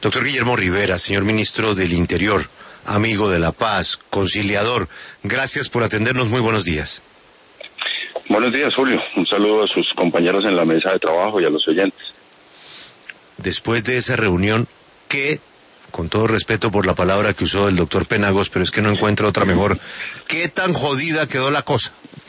Doctor Guillermo Rivera, señor ministro del Interior, amigo de la paz, conciliador, gracias por atendernos, muy buenos días. Buenos días, Julio. Un saludo a sus compañeros en la mesa de trabajo y a los oyentes. Después de esa reunión, ¿qué, con todo respeto por la palabra que usó el doctor Penagos, pero es que no encuentro otra mejor, qué tan jodida quedó la cosa?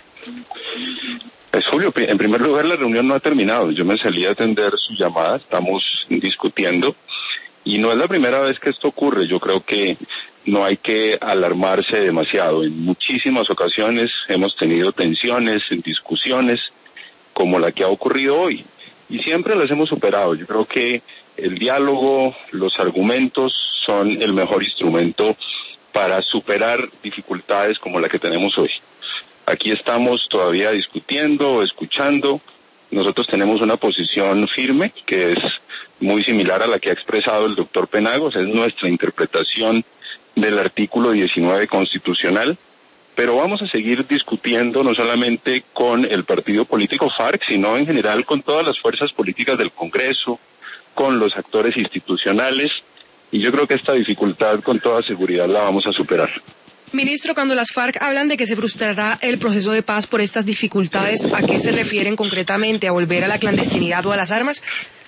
Pues, Julio, en primer lugar, la reunión no ha terminado. Yo me salí a atender su llamada, estamos discutiendo, y no es la primera vez que esto ocurre. Yo creo que no hay que alarmarse demasiado. En muchísimas ocasiones hemos tenido tensiones, discusiones, como la que ha ocurrido hoy, y siempre las hemos superado. Yo creo que el diálogo, los argumentos son el mejor instrumento para superar dificultades como la que tenemos hoy. Aquí estamos todavía discutiendo, escuchando. Nosotros tenemos una posición firme que es muy similar a la que ha expresado el doctor Penagos. Es nuestra interpretación del artículo 19 constitucional, pero vamos a seguir discutiendo no solamente con el partido político FARC, sino en general con todas las fuerzas políticas del Congreso, con los actores institucionales, y yo creo que esta dificultad con toda seguridad la vamos a superar. Ministro, cuando las FARC hablan de que se frustrará el proceso de paz por estas dificultades, ¿a qué se refieren concretamente? ¿A volver a la clandestinidad o a las armas?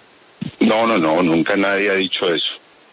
No, nunca nadie ha dicho eso.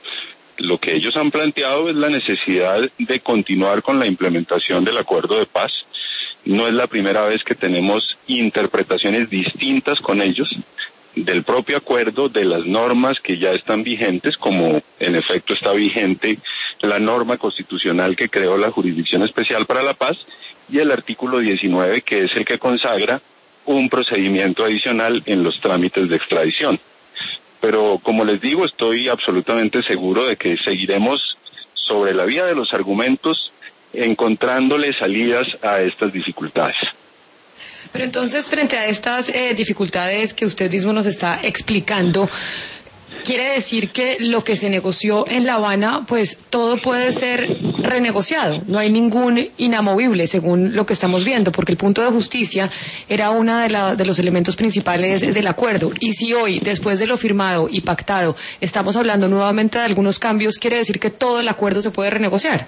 Lo que ellos han planteado es la necesidad de continuar con la implementación del acuerdo de paz. No es la primera vez que tenemos interpretaciones distintas con ellos del propio acuerdo, de las normas que ya están vigentes, como en efecto está vigente la norma constitucional que creó la Jurisdicción Especial para la Paz, y el artículo 19, que es el que consagra un procedimiento adicional en los trámites de extradición. Pero, como les digo, estoy absolutamente seguro de que seguiremos sobre la vía de los argumentos, encontrándole salidas a estas dificultades. Pero entonces, frente a estas dificultades que usted mismo nos está explicando, quiere decir que lo que se negoció en La Habana, pues todo puede ser renegociado, no hay ningún inamovible según lo que estamos viendo, porque el punto de justicia era uno de los elementos principales del acuerdo, y si hoy, después de lo firmado y pactado, estamos hablando nuevamente de algunos cambios, quiere decir que todo el acuerdo se puede renegociar.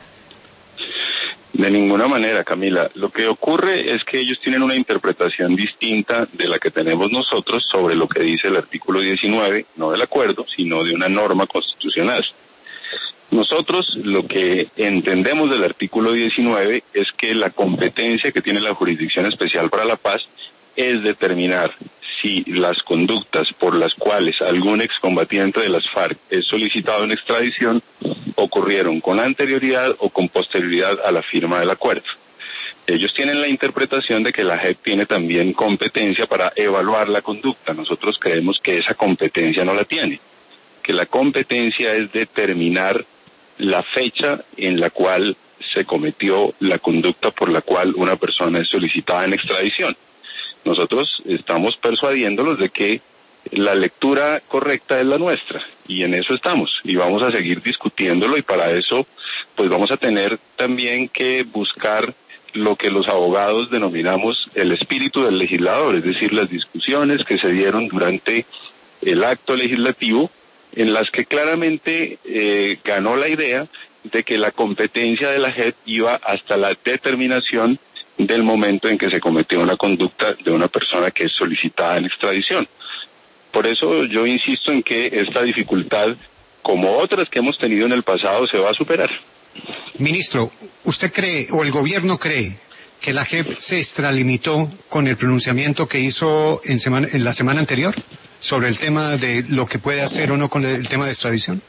De ninguna manera, Camila. Lo que ocurre es que ellos tienen una interpretación distinta de la que tenemos nosotros sobre lo que dice el artículo 19, no del acuerdo, sino de una norma constitucional. Nosotros lo que entendemos del artículo 19 es que la competencia que tiene la Jurisdicción Especial para la Paz es determinar si las conductas por las cuales algún excombatiente de las FARC es solicitado en extradición ocurrieron con anterioridad o con posterioridad a la firma del acuerdo. Ellos tienen la interpretación de que la JEP tiene también competencia para evaluar la conducta. Nosotros creemos que esa competencia no la tiene, que la competencia es determinar la fecha en la cual se cometió la conducta por la cual una persona es solicitada en extradición. Nosotros estamos persuadiéndolos de que la lectura correcta es la nuestra, y en eso estamos, y vamos a seguir discutiéndolo, y para eso pues vamos a tener también que buscar lo que los abogados denominamos el espíritu del legislador, es decir, las discusiones que se dieron durante el acto legislativo, en las que claramente ganó la idea de que la competencia de la JEP iba hasta la determinación del momento en que se cometió una conducta de una persona que es solicitada en extradición. Por eso yo insisto en que esta dificultad, como otras que hemos tenido en el pasado, se va a superar. Ministro, ¿usted cree, o el gobierno cree, que la JEP se extralimitó con el pronunciamiento que hizo en la semana anterior sobre el tema de lo que puede hacer o no con el tema de extradición?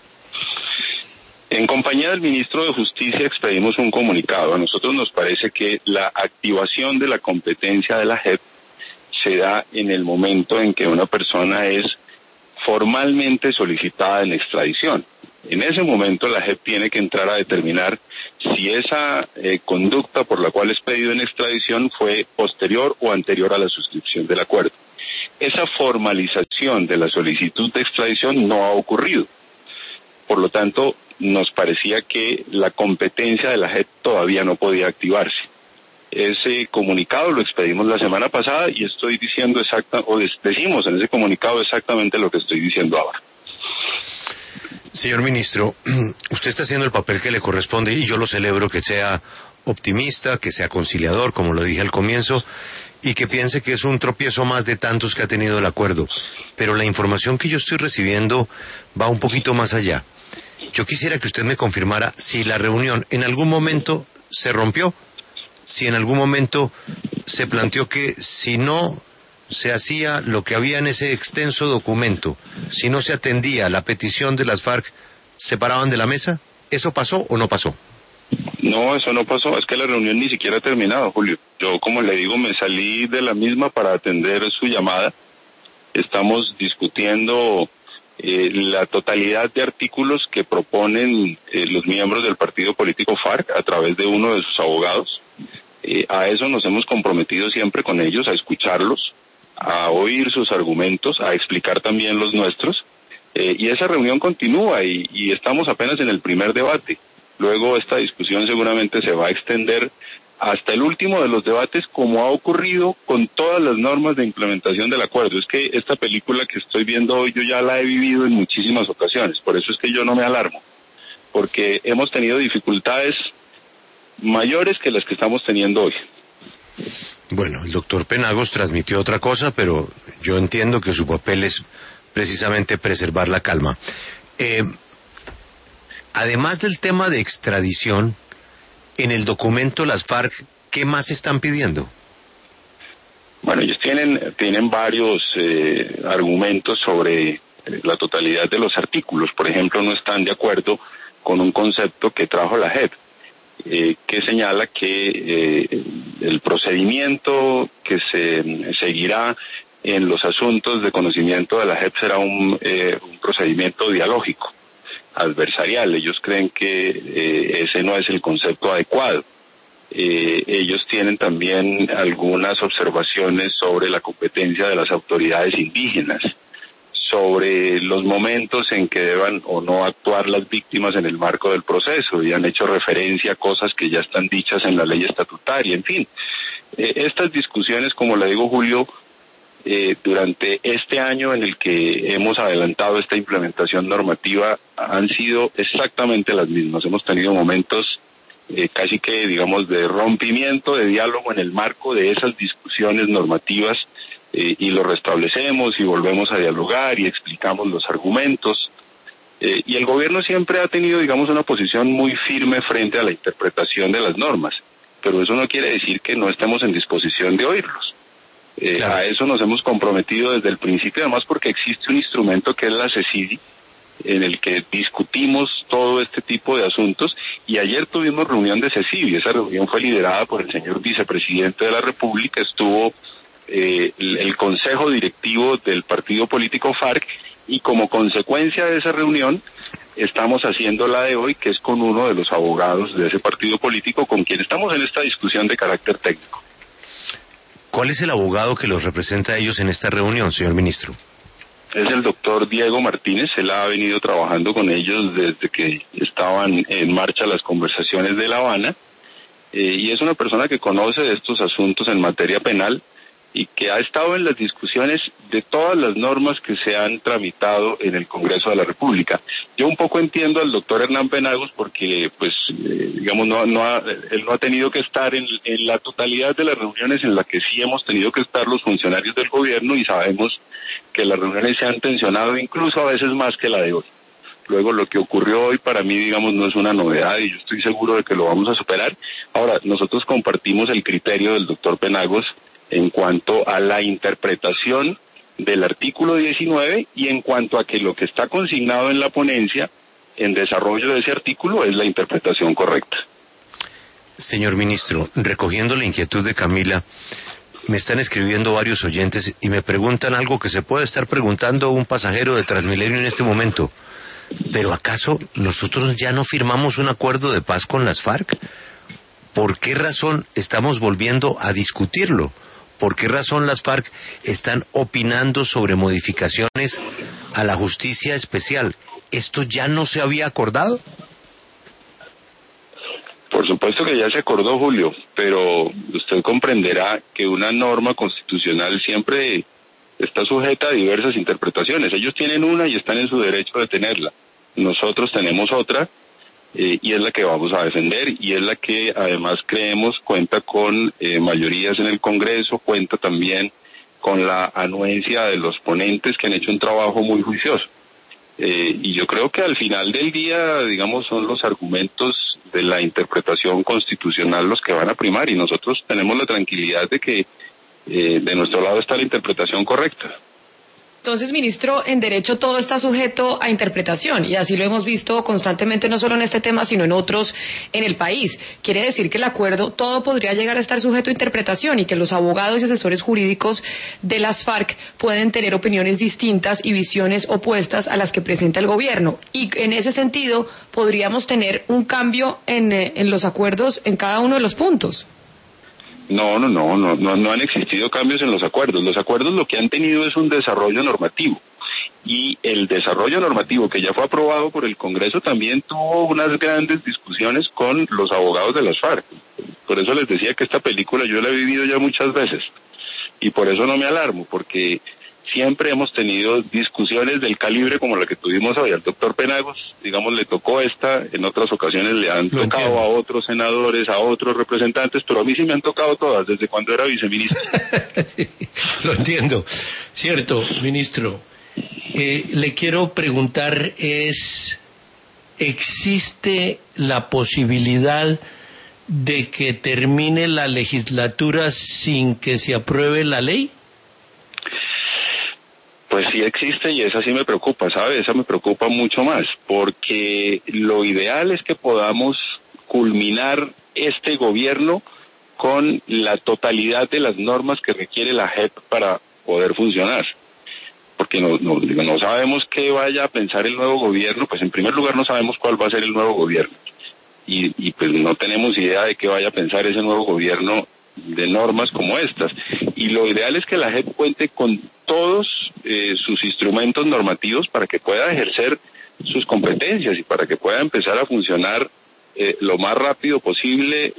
En compañía del ministro de Justicia expedimos un comunicado. A nosotros nos parece que la activación de la competencia de la JEP se da en el momento en que una persona es formalmente solicitada en extradición. En ese momento la JEP tiene que entrar a determinar si esa conducta por la cual es pedido en extradición fue posterior o anterior a la suscripción del acuerdo. Esa formalización de la solicitud de extradición no ha ocurrido. Por lo tanto, nos parecía que la competencia de la JEP todavía no podía activarse. Ese comunicado lo expedimos la semana pasada y estoy diciendo decimos en ese comunicado exactamente lo que estoy diciendo ahora. Señor ministro, usted está haciendo el papel que le corresponde y yo lo celebro, que sea optimista, que sea conciliador, como lo dije al comienzo, y que piense que es un tropiezo más de tantos que ha tenido el acuerdo. Pero la información que yo estoy recibiendo va un poquito más allá. Yo quisiera que usted me confirmara si la reunión en algún momento se rompió, si en algún momento se planteó que si no se hacía lo que había en ese extenso documento, si no se atendía a la petición de las FARC, ¿se paraban de la mesa? ¿Eso pasó o no pasó? No, eso no pasó, es que la reunión ni siquiera ha terminado, Julio. Yo, como le digo, me salí de la misma para atender su llamada. Estamos discutiendo la totalidad de artículos que proponen los miembros del partido político FARC a través de uno de sus abogados. A eso nos hemos comprometido siempre con ellos, a escucharlos, a oír sus argumentos, a explicar también los nuestros. Y esa reunión continúa y estamos apenas en el primer debate. Luego esta discusión seguramente se va a extender hasta el último de los debates, como ha ocurrido con todas las normas de implementación del acuerdo. Es que esta película que estoy viendo hoy yo ya la he vivido en muchísimas ocasiones, por eso es que yo no me alarmo, porque hemos tenido dificultades mayores que las que estamos teniendo hoy. Bueno, el doctor Penagos transmitió otra cosa, pero yo entiendo que su papel es precisamente preservar la calma. Además del tema de extradición, en el documento las FARC, ¿qué más están pidiendo? Bueno, ellos tienen varios argumentos sobre la totalidad de los artículos. Por ejemplo, no están de acuerdo con un concepto que trajo la JEP, que señala que el procedimiento que se seguirá en los asuntos de conocimiento de la JEP será un procedimiento dialógico, adversarial. Ellos creen que ese no es el concepto adecuado. Ellos tienen también algunas observaciones sobre la competencia de las autoridades indígenas, sobre los momentos en que deban o no actuar las víctimas en el marco del proceso, y han hecho referencia a cosas que ya están dichas en la ley estatutaria. En fin, estas discusiones, como le digo, Julio, durante este año en el que hemos adelantado esta implementación normativa han sido exactamente las mismas. Hemos tenido momentos casi que, digamos, de rompimiento de diálogo en el marco de esas discusiones normativas, y lo restablecemos y volvemos a dialogar y explicamos los argumentos. Y el gobierno siempre ha tenido, digamos, una posición muy firme frente a la interpretación de las normas, pero eso no quiere decir que no estemos en disposición de oírlos. Claro. A eso nos hemos comprometido desde el principio, además porque existe un instrumento que es la CECIDI, en el que discutimos todo este tipo de asuntos, y ayer tuvimos reunión de CECIDI. Esa reunión fue liderada por el señor vicepresidente de la República, estuvo el consejo directivo del partido político FARC, y como consecuencia de esa reunión estamos haciendo la de hoy, que es con uno de los abogados de ese partido político con quien estamos en esta discusión de carácter técnico. ¿Cuál es el abogado que los representa a ellos en esta reunión, señor ministro? Es el doctor Diego Martínez. Él ha venido trabajando con ellos desde que estaban en marcha las conversaciones de La Habana, y es una persona que conoce de estos asuntos en materia penal y que ha estado en las discusiones de todas las normas que se han tramitado en el Congreso de la República. Yo un poco entiendo al doctor Hernán Penagos porque, pues, digamos, él no ha tenido que estar en la totalidad de las reuniones en las que sí hemos tenido que estar los funcionarios del gobierno, y sabemos que las reuniones se han tensionado incluso a veces más que la de hoy. Luego, lo que ocurrió hoy para mí, digamos, no es una novedad y yo estoy seguro de que lo vamos a superar. Ahora, nosotros compartimos el criterio del doctor Penagos en cuanto a la interpretación del artículo 19 y en cuanto a que lo que está consignado en la ponencia en desarrollo de ese artículo es la interpretación correcta. Señor ministro, recogiendo la inquietud de Camila, me están escribiendo varios oyentes y me preguntan algo que se puede estar preguntando un pasajero de Transmilenio en este momento. ¿Pero acaso nosotros ya no firmamos un acuerdo de paz con las FARC? ¿Por qué razón estamos volviendo a discutirlo? ¿Por qué razón las FARC están opinando sobre modificaciones a la justicia especial? ¿Esto ya no se había acordado? Por supuesto que ya se acordó, Julio, pero usted comprenderá que una norma constitucional siempre está sujeta a diversas interpretaciones. Ellos tienen una y están en su derecho de tenerla. nosotros tenemos otra, y es la que vamos a defender, y es la que además creemos cuenta con mayorías en el Congreso, cuenta también con la anuencia de los ponentes que han hecho un trabajo muy juicioso. Y yo creo que al final del día, digamos, son los argumentos de la interpretación constitucional los que van a primar, y nosotros tenemos la tranquilidad de que de nuestro lado está la interpretación correcta. Entonces, ministro, en derecho todo está sujeto a interpretación, y así lo hemos visto constantemente, no solo en este tema, sino en otros en el país. Quiere decir que el acuerdo, todo podría llegar a estar sujeto a interpretación, y que los abogados y asesores jurídicos de las FARC pueden tener opiniones distintas y visiones opuestas a las que presenta el gobierno. Y en ese sentido, podríamos tener un cambio en los acuerdos en cada uno de los puntos. No han existido cambios en los acuerdos. Los acuerdos lo que han tenido es un desarrollo normativo. Y el desarrollo normativo que ya fue aprobado por el Congreso también tuvo unas grandes discusiones con los abogados de las FARC. Por eso les decía que esta película yo la he vivido ya muchas veces. Y por eso no me alarmo, porque siempre hemos tenido discusiones del calibre como la que tuvimos hoy. Al doctor Penagos, digamos, le tocó esta, en otras ocasiones le han tocado a otros senadores, a otros representantes, pero a mí sí me han tocado todas, desde cuando era viceministro. Sí, lo entiendo. Cierto, ministro. Le quiero preguntar, ¿existe la posibilidad de que termine la legislatura sin que se apruebe la ley? Pues sí existe, y esa sí me preocupa, ¿sabe? Esa me preocupa mucho más, porque lo ideal es que podamos culminar este gobierno con la totalidad de las normas que requiere la JEP para poder funcionar. Porque no sabemos qué vaya a pensar el nuevo gobierno, pues en primer lugar no sabemos cuál va a ser el nuevo gobierno. Y pues no tenemos idea de qué vaya a pensar ese nuevo gobierno de normas como estas. Y lo ideal es que la JEP cuente con todos sus instrumentos normativos para que pueda ejercer sus competencias y para que pueda empezar a funcionar lo más rápido posible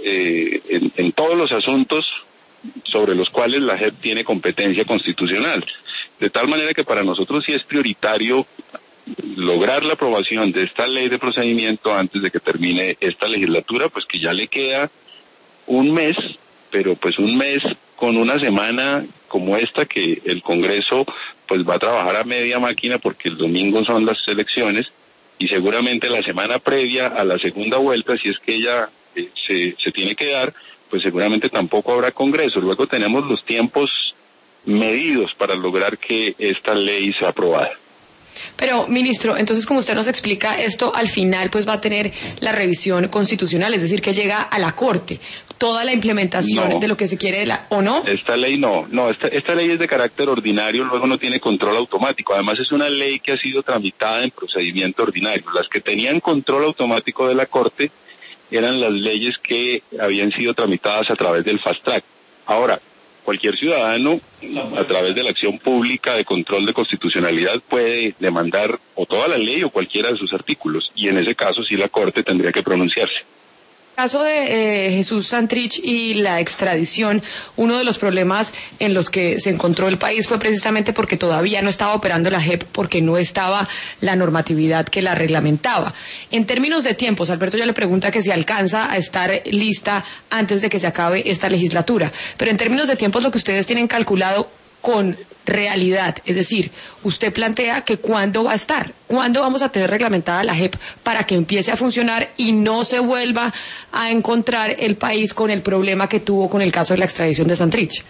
en todos los asuntos sobre los cuales la JEP tiene competencia constitucional. De tal manera que para nosotros sí es prioritario lograr la aprobación de esta ley de procedimiento antes de que termine esta legislatura, pues que ya le queda un mes, pero pues un mes con una semana como esta que el Congreso pues va a trabajar a media máquina, porque el domingo son las elecciones, y seguramente la semana previa a la segunda vuelta, si es que ella se tiene que dar, pues seguramente tampoco habrá Congreso. Luego tenemos los tiempos medidos para lograr que esta ley sea aprobada. Pero, ministro, entonces, como usted nos explica, esto al final pues va a tener la revisión constitucional, es decir, que llega a la Corte. Toda la implementación de lo que se quiere, ¿o no? Esta ley esta ley es de carácter ordinario, luego no tiene control automático. Además es una ley que ha sido tramitada en procedimiento ordinario. Las que tenían control automático de la Corte eran las leyes que habían sido tramitadas a través del Fast Track. Ahora, cualquier ciudadano, a través de la acción pública de control de constitucionalidad, puede demandar o toda la ley o cualquiera de sus artículos, y en ese caso sí la Corte tendría que pronunciarse. En el caso de Jesús Santrich y la extradición, uno de los problemas en los que se encontró el país fue precisamente porque todavía no estaba operando la JEP, porque no estaba la normatividad que la reglamentaba. En términos de tiempos, Alberto ya le pregunta que si alcanza a estar lista antes de que se acabe esta legislatura, pero en términos de tiempos lo que ustedes tienen calculado con realidad, es decir, usted plantea que cuándo va a estar, cuándo vamos a tener reglamentada la JEP para que empiece a funcionar y no se vuelva a encontrar el país con el problema que tuvo con el caso de la extradición de Santrich.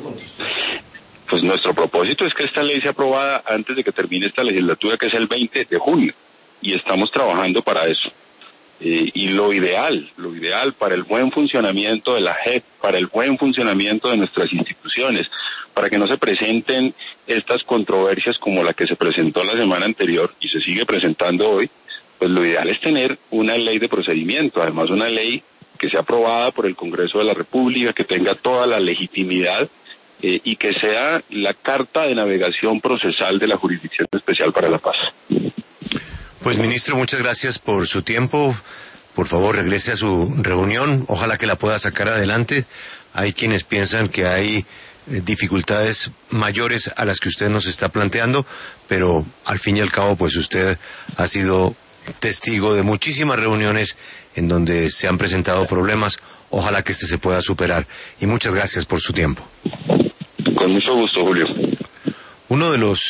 Pues nuestro propósito es que esta ley sea aprobada antes de que termine esta legislatura, que es el 20 de junio, y estamos trabajando para eso. Y lo ideal para el buen funcionamiento de la JEP, para el buen funcionamiento de nuestras instituciones, para que no se presenten estas controversias como la que se presentó la semana anterior y se sigue presentando hoy, pues lo ideal es tener una ley de procedimiento, además una ley que sea aprobada por el Congreso de la República, que tenga toda la legitimidad y que sea la carta de navegación procesal de la Jurisdicción Especial para la Paz. Pues, ministro, muchas gracias por su tiempo. Por favor, regrese a su reunión. Ojalá que la pueda sacar adelante. Hay quienes piensan que hay dificultades mayores a las que usted nos está planteando, pero al fin y al cabo, pues usted ha sido testigo de muchísimas reuniones en donde se han presentado problemas. Ojalá que este se pueda superar. Y muchas gracias por su tiempo. Con mucho gusto, Julio. Uno de los